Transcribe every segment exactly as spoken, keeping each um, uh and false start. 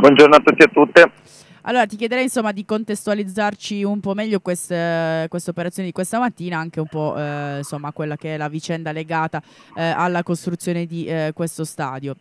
Buongiorno a tutti e a tutte. Allora, ti chiederei insomma di contestualizzarci un po' meglio queste, queste operazioni di questa mattina, anche un po' eh, insomma quella che è la vicenda legata eh, alla costruzione di eh, questo stadio.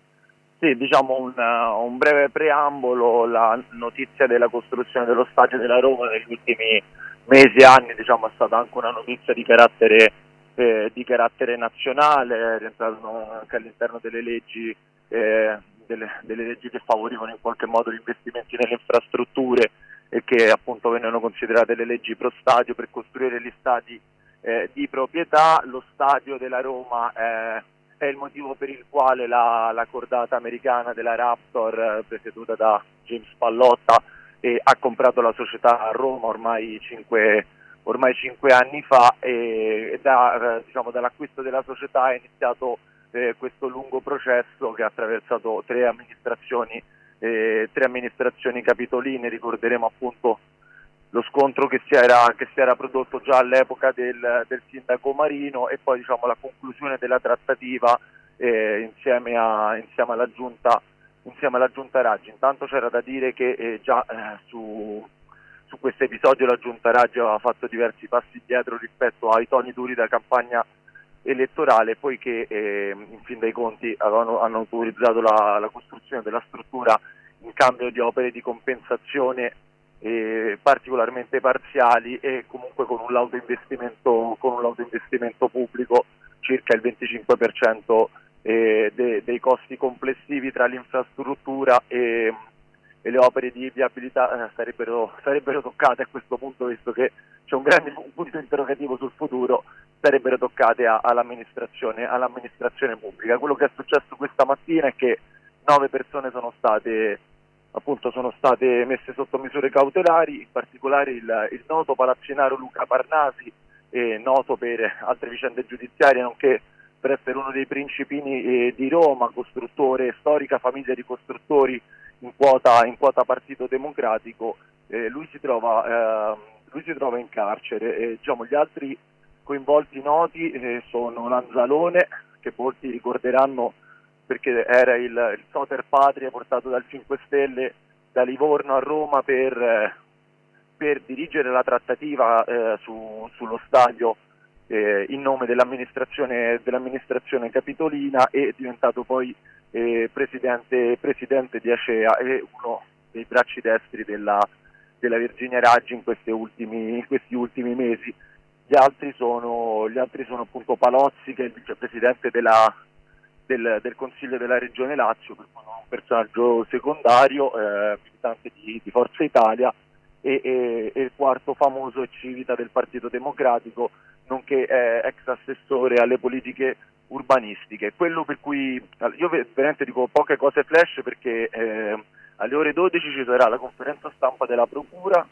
Sì, diciamo un, uh, un breve preambolo. La notizia della costruzione dello stadio della Roma negli ultimi mesi e anni, diciamo, è stata anche una notizia di carattere, eh, di carattere nazionale, è rientrato anche all'interno delle leggi, eh, delle, delle leggi che favorivano in qualche modo gli investimenti nelle infrastrutture e che appunto vennero considerate le leggi pro stadio per costruire gli stadi eh, di proprietà. Lo stadio della Roma è è il motivo per il quale la, la cordata americana della Raptor, eh, presieduta da James Pallotta, eh, ha comprato la società a Roma ormai cinque, ormai cinque anni fa, e, e da, eh, diciamo, dall'acquisto della società è iniziato eh, questo lungo processo che ha attraversato tre amministrazioni, eh, tre amministrazioni capitoline. Ricorderemo appunto lo scontro che si era, che si era prodotto già all'epoca del, del sindaco Marino, e poi diciamo la conclusione della trattativa eh, insieme, a, insieme alla giunta insieme alla giunta Raggi. Intanto c'era da dire che eh, già eh, su, su questo episodio la giunta Raggi aveva fatto diversi passi indietro rispetto ai toni duri da campagna elettorale, poiché eh, in fin dei conti avevano, hanno autorizzato la, la costruzione della struttura in cambio di opere di compensazione eh, particolarmente parziali, e comunque con un lauto investimento, con un lauto investimento pubblico, circa il venticinque per cento eh, de, dei costi complessivi tra l'infrastruttura e, e le opere di viabilità eh, sarebbero, sarebbero toccate a questo punto, visto che c'è un grande un punto interrogativo sul futuro, sarebbero toccate a, all'amministrazione, all'amministrazione pubblica. Quello che è successo questa mattina è che nove persone sono state appunto sono state messe sotto misure cautelari, in particolare il, il noto palazzinaro Luca Parnasi, eh, noto per altre vicende giudiziarie, nonché per essere uno dei principini eh, di Roma, costruttore, storica famiglia di costruttori in quota, in quota Partito Democratico. Eh, lui, si trova, eh, lui si trova in carcere. E, diciamo, gli altri coinvolti noti eh, sono Lanzalone, che molti ricorderanno perché era il, il Soter Patria portato dal cinque Stelle da Livorno a Roma per, eh, per dirigere la trattativa eh, su, sullo stadio eh, in nome dell'amministrazione, dell'amministrazione capitolina, e è diventato poi eh, presidente, presidente di Acea e uno dei bracci destri della, della Virginia Raggi in, questi ultimi, in questi ultimi mesi. Gli altri sono, gli altri sono appunto Palozzi, che è il vicepresidente della Del, del Consiglio della Regione Lazio, per un personaggio secondario, eh, militante di, di Forza Italia, e, e, e il quarto famoso è Civita del Partito Democratico, nonché eh, ex assessore alle politiche urbanistiche. Quello per cui io veramente dico poche cose flash, perché eh, alle ore dodici ci sarà la conferenza stampa della Procura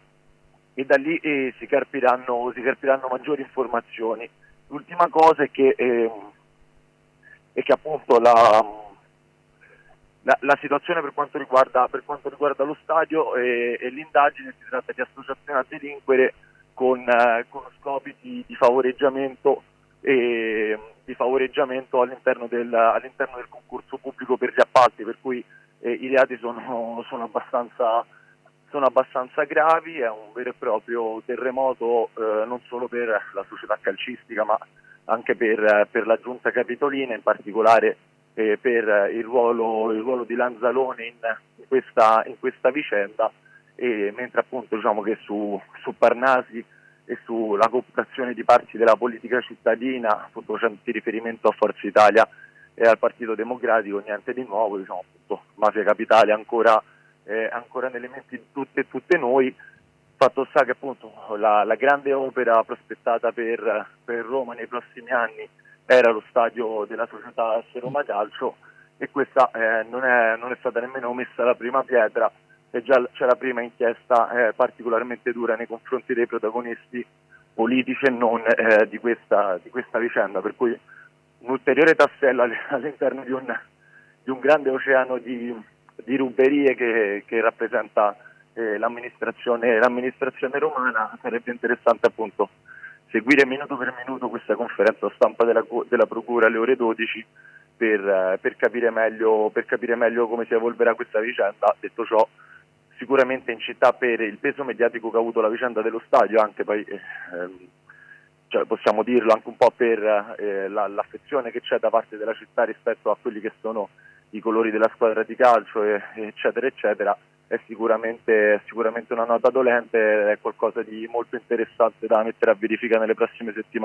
e da lì eh, si carpiranno, si carpiranno maggiori informazioni. L'ultima cosa è che eh, e che appunto la, la, la situazione per quanto riguarda, per quanto riguarda lo stadio e, e l'indagine, si tratta di associazione a delinquere con, eh, con scopi di, di favoreggiamento e di favoreggiamento all'interno del, all'interno del concorso pubblico per gli appalti, per cui eh, i reati sono, sono abbastanza sono abbastanza gravi. È un vero e proprio terremoto eh, non solo per la società calcistica, ma anche per, per la giunta capitolina, in particolare eh, per il ruolo, il ruolo di Lanzalone in, in, questa, in questa vicenda, e mentre appunto diciamo che su, su Parnasi e sulla cooptazione di parti della politica cittadina, appunto facendo riferimento a Forza Italia e al Partito Democratico, niente di nuovo. Diciamo appunto Mafia Capitale ancora, eh, ancora nelle menti di tutte e tutte noi. Fatto sta che appunto la, la grande opera prospettata per, per Roma nei prossimi anni era lo stadio della società S Roma Calcio, e questa eh, non, è, non è stata nemmeno messa la prima pietra, e già c'è la prima inchiesta eh, particolarmente dura nei confronti dei protagonisti politici e non eh, di, questa, di questa vicenda, per cui un ulteriore tassello all'interno di un, di un grande oceano di, di ruberie che, che rappresenta eh, l'amministrazione, l'amministrazione romana. Sarebbe interessante appunto seguire minuto per minuto questa conferenza stampa della, della Procura alle ore dodici, per, eh, per capire meglio, per capire meglio come si evolverà questa vicenda. Detto ciò, sicuramente in città, per il peso mediatico che ha avuto la vicenda dello stadio, anche poi eh, ehm, cioè possiamo dirlo anche un po' per eh, la, l'affezione che c'è da parte della città rispetto a quelli che sono i colori della squadra di calcio, e, eccetera eccetera, è sicuramente, è sicuramente una nota dolente, è qualcosa di molto interessante da mettere a verifica nelle prossime settimane.